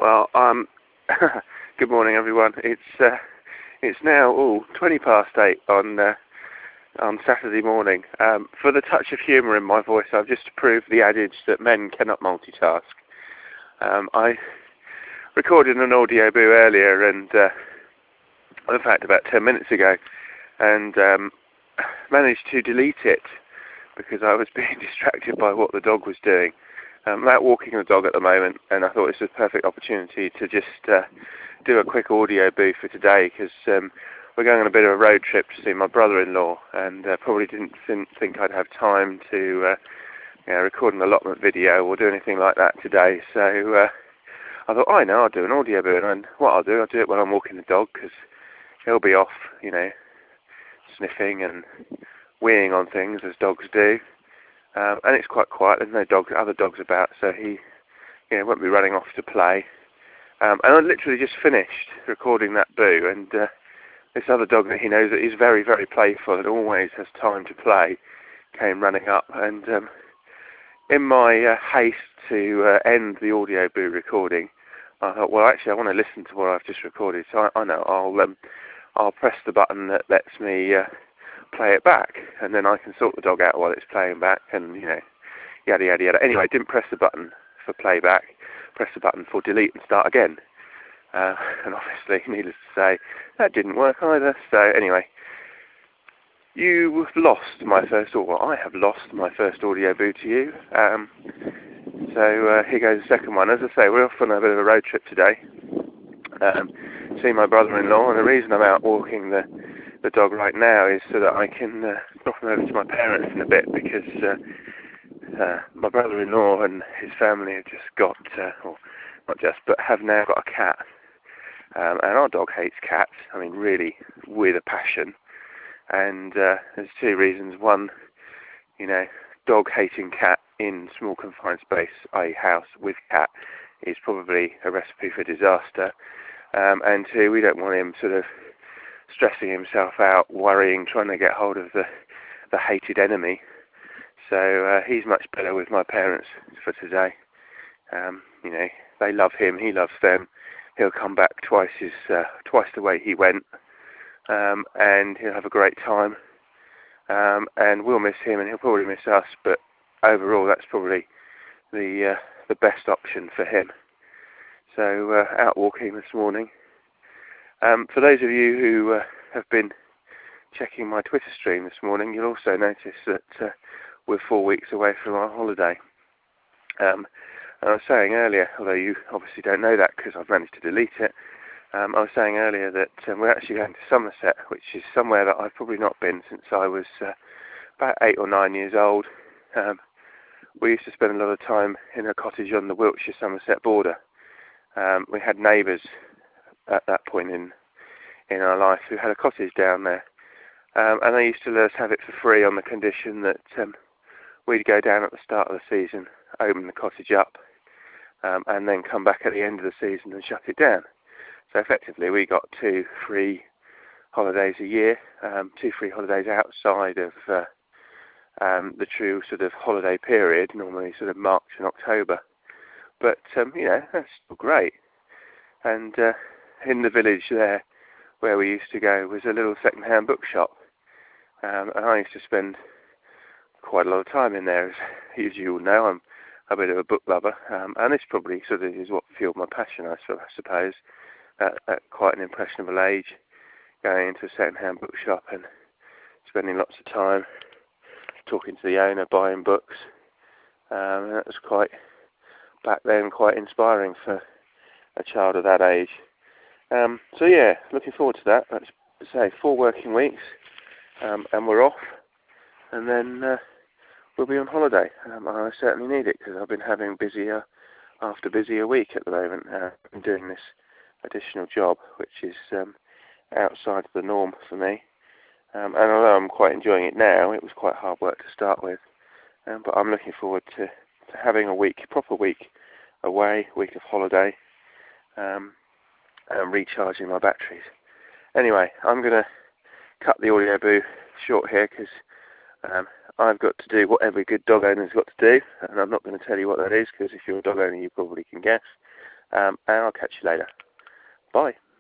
Well, good morning, everyone. It's now 8:20 on Saturday morning. For the touch of humour in my voice, I've just proved the adage that men cannot multitask. I recorded an audio boo earlier, and in fact about 10 minutes ago, and managed to delete it because I was being distracted by what the dog was doing. I'm out walking the dog at the moment, and I thought this was a perfect opportunity to just do a quick audio boo for today, because we're going on a bit of a road trip to see my brother-in-law, and probably didn't think I'd have time to record an allotment video or do anything like that today. So I thought, I'll do an audio boo, and I'll do it when I'm walking the dog, because he'll be off, sniffing and weeing on things as dogs do. And it's quite quiet. There's no other dogs about, so he, won't be running off to play. And I literally just finished recording that boo, and this other dog that he knows that is very, very playful and always has time to play came running up. And in my haste to end the audio boo recording, I thought, well, actually, I want to listen to what I've just recorded, so I know I'll press the button that lets me play it back, and then I can sort the dog out while it's playing back, and yada yada yada. Anyway, didn't press the button for playback, press the button for delete and start again, and obviously, needless to say, that didn't work either. So anyway, I have lost my first audio boo to you. So here goes the second one. As I say, we're off on a bit of a road trip today. Seeing my brother-in-law, and the reason I'm out walking the dog right now is so that I can drop him over to my parents in a bit, because my brother-in-law and his family have just got, have now got a cat. And our dog hates cats, really with a passion. And there's two reasons. One, dog-hating cat in small confined space, i.e. house with cat, is probably a recipe for disaster. And two, we don't want him sort of stressing himself out, worrying, trying to get hold of the hated enemy. So he's much better with my parents for today. They love him, he loves them. He'll come back twice the way he went, and he'll have a great time. And we'll miss him, and he'll probably miss us. But overall, that's probably the best option for him. So out walking this morning. For those of you who have been checking my Twitter stream this morning, you'll also notice that we're 4 weeks away from our holiday. And I was saying earlier, although you obviously don't know that because I've managed to delete it, I was saying earlier that we're actually going to Somerset, which is somewhere that I've probably not been since I was about 8 or 9 years old. We used to spend a lot of time in a cottage on the Wiltshire-Somerset border. We had neighbours at that point in our life who had a cottage down there, and they used to let us have it for free on the condition that we'd go down at the start of the season, open the cottage up, and then come back at the end of the season and shut it down. So effectively we got 2 free holidays a year, 2 free holidays outside of the true sort of holiday period, normally sort of March and October. But that's still great. And in the village there, where we used to go, was a little second-hand bookshop. And I used to spend quite a lot of time in there. As you all know, I'm a bit of a book lover. And this probably sort of is what fueled my passion, I suppose, at quite an impressionable age, going into a second-hand bookshop and spending lots of time talking to the owner, buying books. And that was quite inspiring for a child of that age. So yeah, looking forward to that. Let's say 4 working weeks, and we're off, and then we'll be on holiday. I certainly need it, because I've been having busier after busier week at the moment. I'm doing this additional job, which is outside of the norm for me. And although I'm quite enjoying it now, it was quite hard work to start with. But I'm looking forward to having a proper week away, week of holiday, and recharging my batteries. Anyway, I'm going to cut the audio boo short here, because I've got to do what every good dog owner's got to do, and I'm not going to tell you what that is, because if you're a dog owner you probably can guess. and I'll catch you later. Bye.